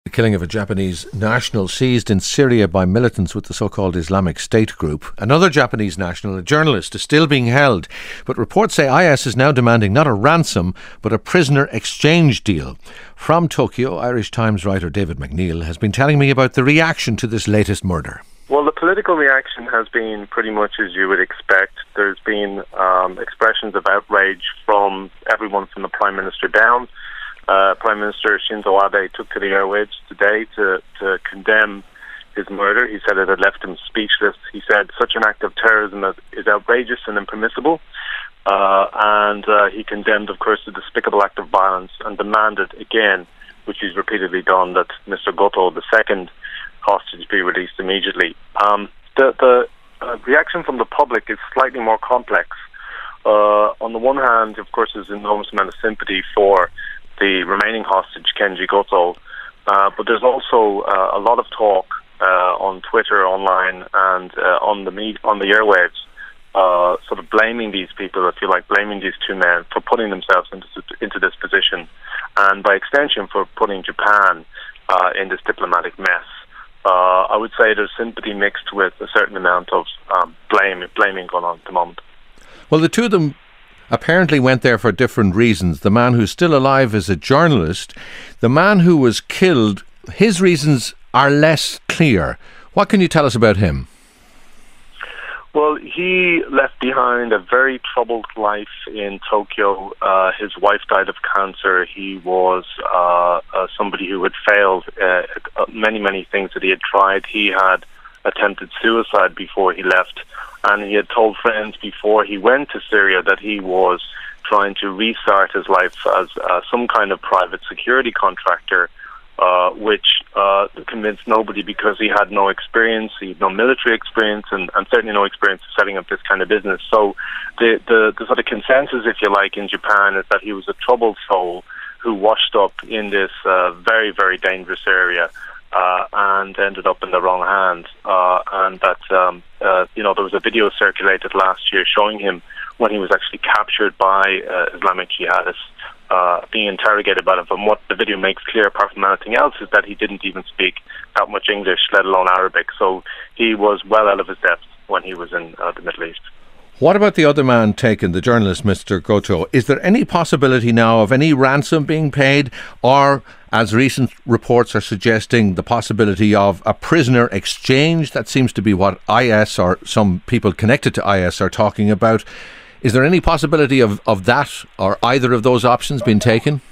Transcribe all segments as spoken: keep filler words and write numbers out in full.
The killing of a Japanese national seized in Syria by militants with the so-called Islamic State group. Another Japanese national, a journalist, is still being held, but reports say I S is now demanding not a ransom but a prisoner exchange deal. From Tokyo, Irish Times writer David McNeill has been telling me about the reaction to this latest murder. Well, the political reaction has been pretty much as you would expect. There's been um, expressions of outrage from everyone from the Prime Minister down. Uh, Prime Minister Shinzo Abe took to the airwaves today to, to condemn his murder. He said it had left him speechless. He said such an act of terrorism is outrageous and impermissible. Uh, and uh, he condemned, of course, the despicable act of violence and demanded again, which he's repeatedly done, that Mister Goto, the second hostage, be released immediately. Um, the the uh, reaction from the public is slightly more complex. Uh, on the one hand, of course, there's an enormous amount of sympathy for the remaining hostage, Kenji Goto, uh, but there's also uh, a lot of talk uh, on Twitter, online, and uh, on the media, on the airwaves, uh, sort of blaming these people, if you like, blaming these two men for putting themselves into, into this position, and by extension for putting Japan uh, in this diplomatic mess. Uh, I would say there's sympathy mixed with a certain amount of um, blame, blaming going on at the moment. Well, the two of them apparently went there for different reasons. The man who's still alive is a journalist. The man who was killed, his reasons are less clear. What can you tell us about him? Well, he left behind a very troubled life in Tokyo. Uh, his wife died of cancer. He was uh, uh, somebody who had failed uh, many, many things that he had tried. He had attempted suicide before he left, and he had told friends before he went to Syria that he was trying to restart his life as uh, some kind of private security contractor, uh, which uh, convinced nobody because he had no experience, he had no military experience, and, and certainly no experience setting up this kind of business. So the, the, the sort of consensus, if you like, in Japan is that he was a troubled soul who washed up in this uh, very, very dangerous area. Uh, and ended up in the wrong hands. Uh, and that, um, uh, you know, there was a video circulated last year showing him when he was actually captured by uh, Islamic jihadists, uh, being interrogated about it. And what the video makes clear, apart from anything else, is that he didn't even speak that much English, let alone Arabic. So he was well out of his depth when he was in uh, the Middle East. What about the other man taken, the journalist, Mister Goto? Is there any possibility now of any ransom being paid, or, as recent reports are suggesting, the possibility of a prisoner exchange? That seems to be what I S or some people connected to I S are talking about. Is there any possibility of, of that or either of those options being taken?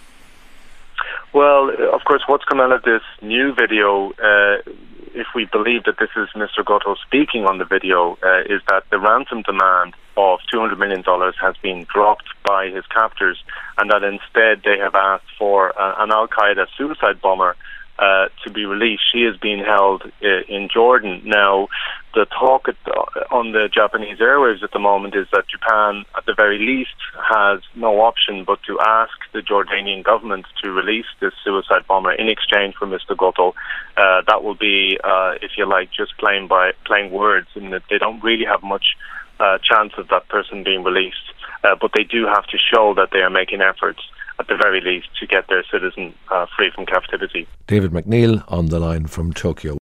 Well, of course, what's come out of this new video, uh, if we believe that this is Mister Goto speaking on the video, uh, is that the ransom demand of two hundred million dollars has been dropped by his captors, and that instead they have asked for uh, an Al-Qaeda suicide bomber uh, to be released. She is being held uh, in Jordan. Now, the talk at the, on the Japanese airwaves at the moment is that Japan, at the very least, has no option but to ask the Jordanian government to release this suicide bomber in exchange for Mister Goto. Uh, that will be, uh, if you like, just playing by playing words, in that they don't really have much uh, chance of that person being released. Uh, but they do have to show that they are making efforts, at the very least, to get their citizen uh, free from captivity. David McNeill on the line from Tokyo.